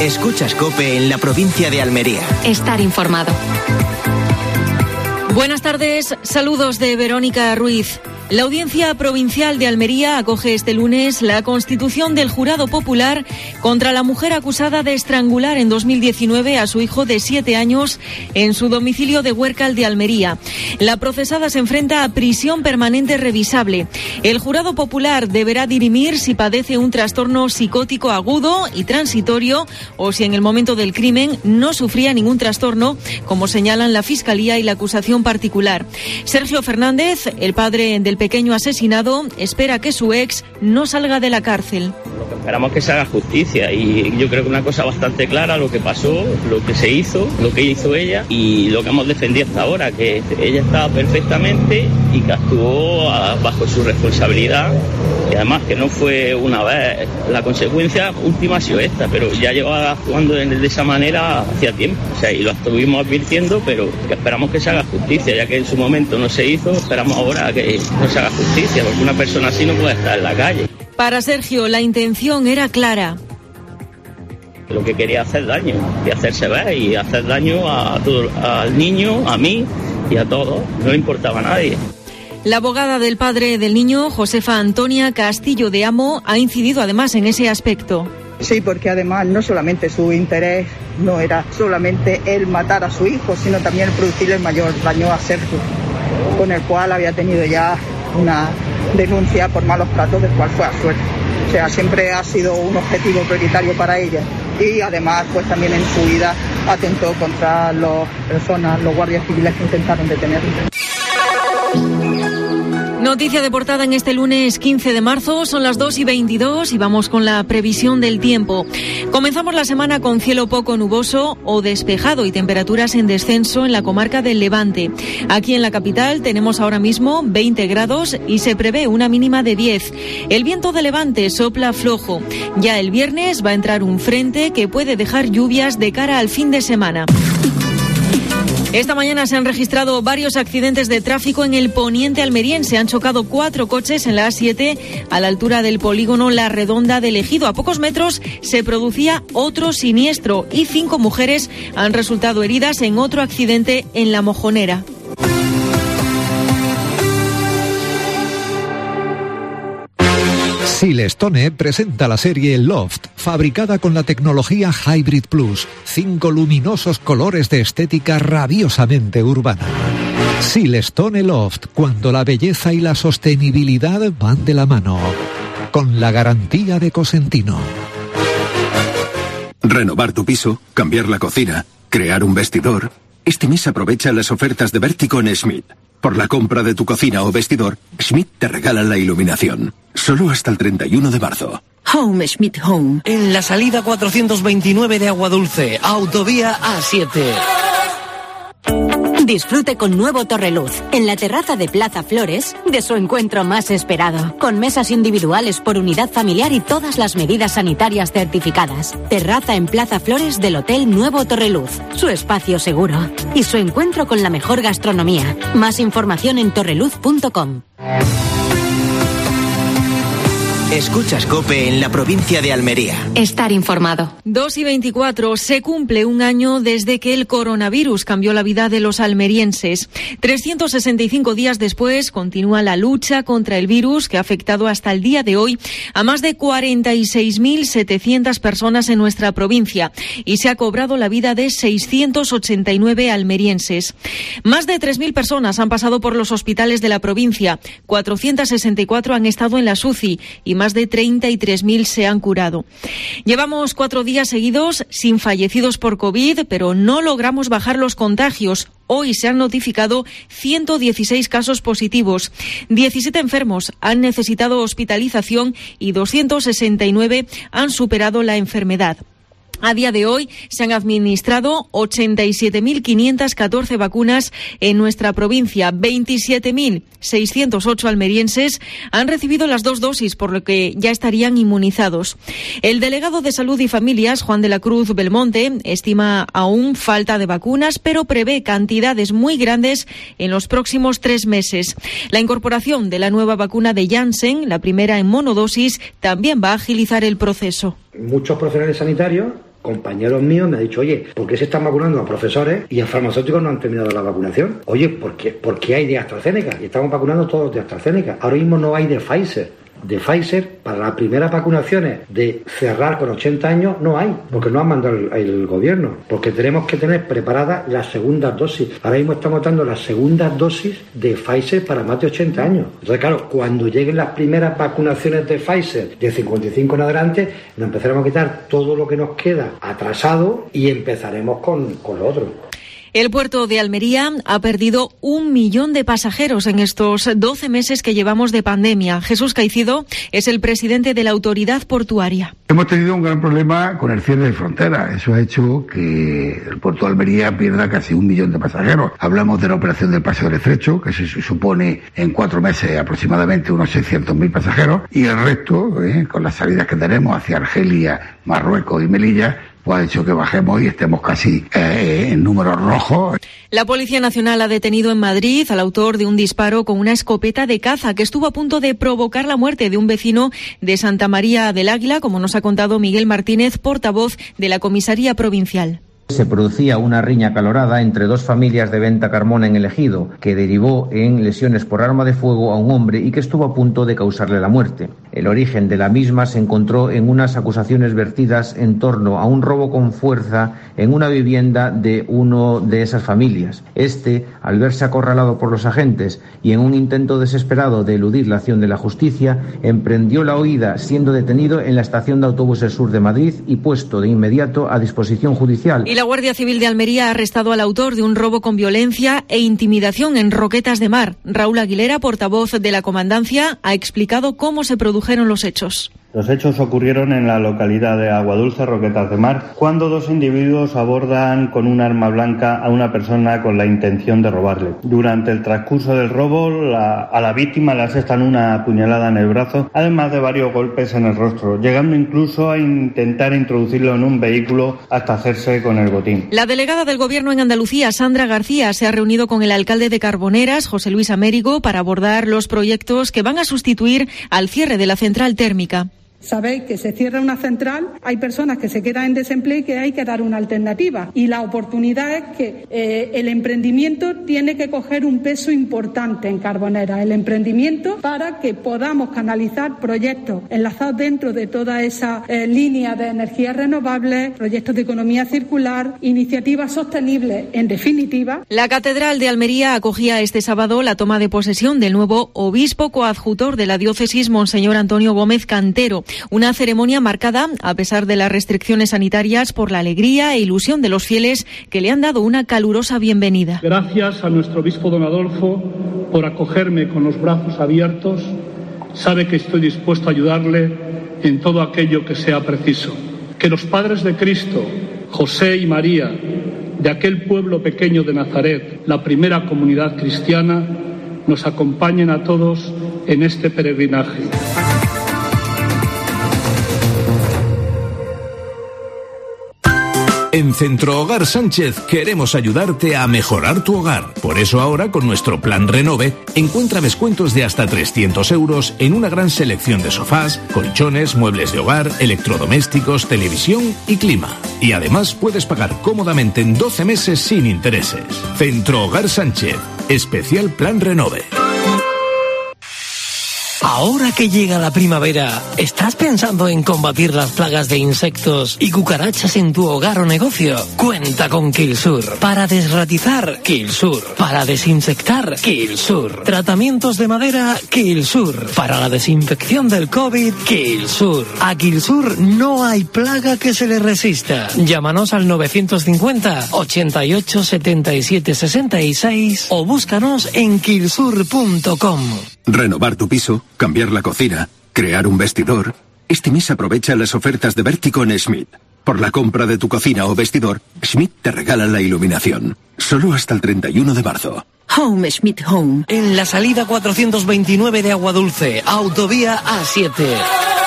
Escuchas COPE en la provincia de Almería. Estar informado. Buenas tardes, saludos de Verónica Ruiz. La Audiencia Provincial de Almería acoge este lunes la constitución del jurado popular contra la mujer acusada de estrangular en 2019 a su hijo de 7 años en su domicilio de Huércal de Almería. La procesada se enfrenta a prisión permanente revisable. El jurado popular deberá dirimir si padece un trastorno psicótico agudo y transitorio o si en el momento del crimen no sufría ningún trastorno, como señalan la Fiscalía y la acusación particular. Sergio Fernández, el padre del pequeño asesinado, espera que su ex no salga de la cárcel. Lo que esperamos es que se haga justicia y yo creo que una cosa bastante clara, lo que pasó, lo que se hizo, lo que hizo ella y lo que hemos defendido hasta ahora, que ella estaba perfectamente y que actuó bajo su responsabilidad y además que no fue una vez. La consecuencia última ha sido esta, pero ya llevaba actuando de esa manera hacía tiempo, o sea, y lo estuvimos advirtiendo, pero que esperamos que se haga justicia, ya que en su momento no se hizo, esperamos ahora que no se haga justicia, porque una persona así no puede estar en la calle. Para Sergio, la intención era clara. Lo que quería hacer daño, y hacerse ver, y hacer daño a todo, al niño, a mí y a todos, no le importaba a nadie. La abogada del padre del niño, Josefa Antonia Castillo de Amo, ha incidido además en ese aspecto. Sí, porque además no solamente su interés no era solamente el matar a su hijo, sino también el producirle el mayor daño a Sergio, con el cual había tenido ya una denuncia por malos tratos, del cual fue absuelto. O sea, siempre ha sido un objetivo prioritario para ella y además pues también en su vida atentó contra las personas, los guardias civiles que intentaron detenerlo. Noticia de portada en este lunes 15 de marzo, son las 2:22 y vamos con la previsión del tiempo. Comenzamos la semana con cielo poco nuboso o despejado y temperaturas en descenso en la comarca del Levante. Aquí en la capital tenemos ahora mismo 20 grados y se prevé una mínima de 10. El viento de levante sopla flojo. Ya el viernes va a entrar un frente que puede dejar lluvias de cara al fin de semana. Esta mañana se han registrado varios accidentes de tráfico en el poniente almeriense. Han chocado 4 coches en la A7 a la altura del polígono La Redonda del Ejido. A pocos metros se producía otro siniestro y 5 mujeres han resultado heridas en otro accidente en La Mojonera. Silestone presenta la serie Loft, fabricada con la tecnología Hybrid Plus. 5 luminosos colores de estética rabiosamente urbana. Silestone Loft, cuando la belleza y la sostenibilidad van de la mano. Con la garantía de Cosentino. Renovar tu piso, cambiar la cocina, crear un vestidor. Este mes aprovecha las ofertas de Vértigo en Schmidt. Por la compra de tu cocina o vestidor, Schmidt te regala la iluminación. Solo hasta el 31 de marzo. Home, Schmidt Home. En la salida 429 de Aguadulce, autovía A7. Disfrute con nuevo Torreluz, en la terraza de Plaza Flores, de su encuentro más esperado, con mesas individuales por unidad familiar y todas las medidas sanitarias certificadas. Terraza en Plaza Flores del Hotel Nuevo Torreluz, su espacio seguro y su encuentro con la mejor gastronomía. Más información en torreluz.com. Escuchas COPE en la provincia de Almería. Estar informado. 2:24. Se cumple un año desde que el coronavirus cambió la vida de los almerienses. 365 días después continúa la lucha contra el virus que ha afectado hasta el día de hoy a más de 46.700 personas en nuestra provincia y se ha cobrado la vida de 689 almerienses. Más de 3.000 personas han pasado por los hospitales de la provincia. 464 han estado en la UCI y más de 33.000 se han curado. Llevamos 4 días seguidos sin fallecidos por COVID, pero no logramos bajar los contagios. Hoy se han notificado 116 casos positivos. 17 enfermos han necesitado hospitalización y 269 han superado la enfermedad. A día de hoy se han administrado 87.514 vacunas en nuestra provincia. 27.608 almerienses han recibido las 2 dosis, por lo que ya estarían inmunizados. El delegado de Salud y Familias, Juan de la Cruz Belmonte, estima aún falta de vacunas, pero prevé cantidades muy grandes en los próximos 3 meses. La incorporación de la nueva vacuna de Janssen, la primera en monodosis, también va a agilizar el proceso. Muchos profesionales sanitarios compañeros míos me han dicho, oye, ¿por qué se están vacunando a profesores y a farmacéuticos no han terminado la vacunación? Oye, ¿por qué hay de AstraZeneca? Y estamos vacunando todos de AstraZeneca. Ahora mismo no hay de Pfizer. De Pfizer, para las primeras vacunaciones de cerrar con 80 años, no hay, porque no han mandado el gobierno, porque tenemos que tener preparadas las segundas dosis. Ahora mismo estamos dando las segundas dosis de Pfizer para más de 80 años. Entonces, claro, cuando lleguen las primeras vacunaciones de Pfizer de 55 en adelante, nos empezaremos a quitar todo lo que nos queda atrasado y empezaremos con lo otro. El puerto de Almería ha perdido 1 millón de pasajeros en estos 12 meses que llevamos de pandemia. Jesús Caicedo es el presidente de la autoridad portuaria. Hemos tenido un gran problema con el cierre de fronteras. Eso ha hecho que el puerto de Almería pierda casi 1 millón de pasajeros. Hablamos de la operación del Paso del Estrecho, que se supone en 4 meses aproximadamente unos 600.000 pasajeros, y el resto, con las salidas que tenemos hacia Argelia, Marruecos y Melilla, pues ha hecho que bajemos y estemos casi en números rojos. La Policía Nacional ha detenido en Madrid al autor de un disparo con una escopeta de caza que estuvo a punto de provocar la muerte de un vecino de Santa María del Águila, como nos ha contado Miguel Martínez, portavoz de la Comisaría Provincial. Se producía una riña acalorada entre dos familias de Venta Carmona en el Ejido, que derivó en lesiones por arma de fuego a un hombre y que estuvo a punto de causarle la muerte. El origen de la misma se encontró en unas acusaciones vertidas en torno a un robo con fuerza en una vivienda de uno de esas familias. Al verse acorralado por los agentes y en un intento desesperado de eludir la acción de la justicia, emprendió la huida, siendo detenido en la estación de autobuses sur de Madrid y puesto de inmediato a disposición judicial. Y la Guardia Civil de Almería ha arrestado al autor de un robo con violencia e intimidación en Roquetas de Mar. Raúl Aguilera, portavoz de la Comandancia, ha explicado cómo se produjeron los hechos. Los hechos ocurrieron en la localidad de Aguadulce, Roquetas de Mar, cuando 2 individuos abordan con un arma blanca a una persona con la intención de robarle. Durante el transcurso del robo, a la víctima le asestan una puñalada en el brazo, además de varios golpes en el rostro, llegando incluso a intentar introducirlo en un vehículo hasta hacerse con el botín. La delegada del Gobierno en Andalucía, Sandra García, se ha reunido con el alcalde de Carboneras, José Luis Amérigo, para abordar los proyectos que van a sustituir al cierre de la central térmica. Sabéis que se cierra una central, hay personas que se quedan en desempleo y que hay que dar una alternativa. Y la oportunidad es que el emprendimiento tiene que coger un peso importante en Carboneras. El emprendimiento para que podamos canalizar proyectos enlazados dentro de toda esa línea de energías renovables, proyectos de economía circular, iniciativas sostenibles, en definitiva. La Catedral de Almería acogía este sábado la toma de posesión del nuevo obispo coadjutor de la diócesis, Monseñor Antonio Gómez Cantero. Una ceremonia marcada, a pesar de las restricciones sanitarias, por la alegría e ilusión de los fieles que le han dado una calurosa bienvenida. Gracias a nuestro obispo don Adolfo por acogerme con los brazos abiertos. Sabe que estoy dispuesto a ayudarle en todo aquello que sea preciso. Que los padres de Cristo, José y María, de aquel pueblo pequeño de Nazaret, la primera comunidad cristiana, nos acompañen a todos en este peregrinaje. En Centro Hogar Sánchez queremos ayudarte a mejorar tu hogar. Por eso ahora, con nuestro Plan Renove, encuentra descuentos de hasta 300 euros en una gran selección de sofás, colchones, muebles de hogar, electrodomésticos, televisión y clima. Y además puedes pagar cómodamente en 12 meses sin intereses. Centro Hogar Sánchez, especial Plan Renove. Ahora que llega la primavera, ¿estás pensando en combatir las plagas de insectos y cucarachas en tu hogar o negocio? Cuenta con Killsur. Para desratizar, Killsur. Para desinsectar, Killsur. Tratamientos de madera, Killsur. Para la desinfección del COVID, Killsur. A Killsur no hay plaga que se le resista. Llámanos al 950 88 77 66 o búscanos en killsur.com. Renovar tu piso, cambiar la cocina, crear un vestidor. Este mes aprovecha las ofertas de Vertico en Schmidt. Por la compra de tu cocina o vestidor, Schmidt te regala la iluminación. Solo hasta el 31 de marzo. Home Schmidt Home. En la salida 429 de Aguadulce, autovía A7.